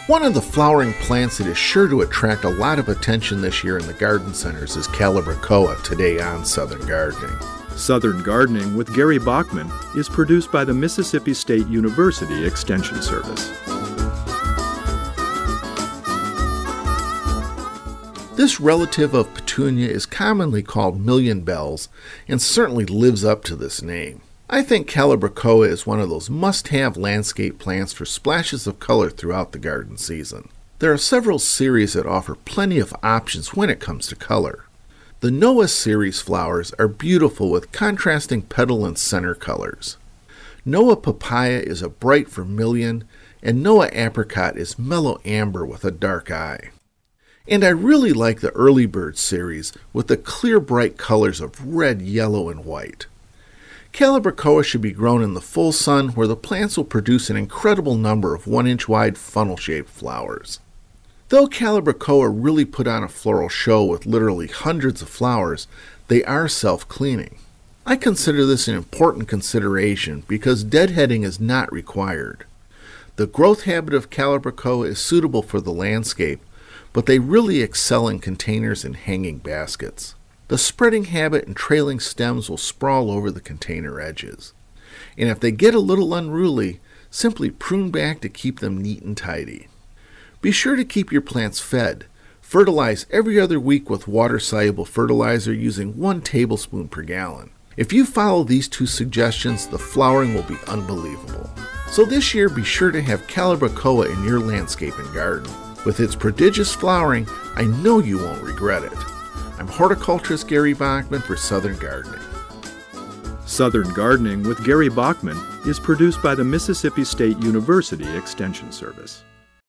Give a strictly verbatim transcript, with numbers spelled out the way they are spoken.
One of the flowering plants that is sure to attract a lot of attention this year in the garden centers is Calibrachoa, today on Southern Gardening. Southern Gardening with Gary Bachman is produced by the Mississippi State University Extension Service. This relative of petunia is commonly called million bells and certainly lives up to this name. I think Calibrachoa is one of those must-have landscape plants for splashes of color throughout the garden season. There are several series that offer plenty of options when it comes to color. The Noah series flowers are beautiful with contrasting petal and center colors. Noah papaya is a bright vermilion, and Noah apricot is mellow amber with a dark eye. And I really like the Early Bird series with the clear bright colors of red, yellow, and white. Calibrachoa should be grown in the full sun where the plants will produce an incredible number of one-inch wide funnel-shaped flowers. Though Calibrachoa really put on a floral show with literally hundreds of flowers, they are self-cleaning. I consider this an important consideration because deadheading is not required. The growth habit of Calibrachoa is suitable for the landscape, but they really excel in containers and hanging baskets. The spreading habit and trailing stems will sprawl over the container edges. And if they get a little unruly, simply prune back to keep them neat and tidy. Be sure to keep your plants fed. Fertilize every other week with water-soluble fertilizer using one tablespoon per gallon. If you follow these two suggestions, the flowering will be unbelievable. So this year, be sure to have Calibrachoa in your landscape and garden. With its prodigious flowering, I know you won't regret it. I'm horticulturist Gary Bachman for Southern Gardening. Southern Gardening with Gary Bachman is produced by the Mississippi State University Extension Service.